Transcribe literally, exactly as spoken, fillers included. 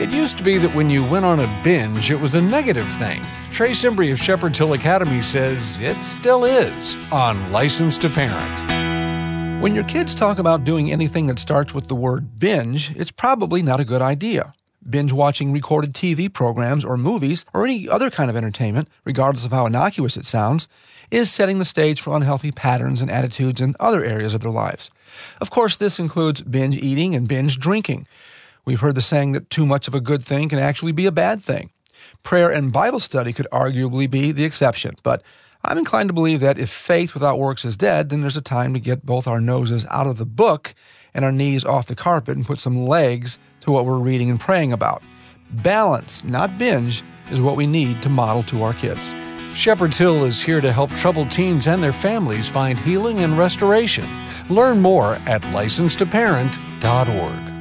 It used to be that when you went on a binge, it was a negative thing. Trace Embry of Shepherd's Hill Academy says it still is on License to Parent. When your kids talk about doing anything that starts with the word binge, it's probably not a good idea. Binge watching recorded T V programs or movies or any other kind of entertainment, regardless of how innocuous it sounds, is setting the stage for unhealthy patterns and attitudes in other areas of their lives. Of course, this includes binge eating and binge drinking. We've heard the saying that too much of a good thing can actually be a bad thing. Prayer and Bible study could arguably be the exception, but I'm inclined to believe that if faith without works is dead, then there's a time to get both our noses out of the book and our knees off the carpet and put some legs to what we're reading and praying about. Balance, not binge, is what we need to model to our kids. Shepherd's Hill is here to help troubled teens and their families find healing and restoration. Learn more at license to parent dot org.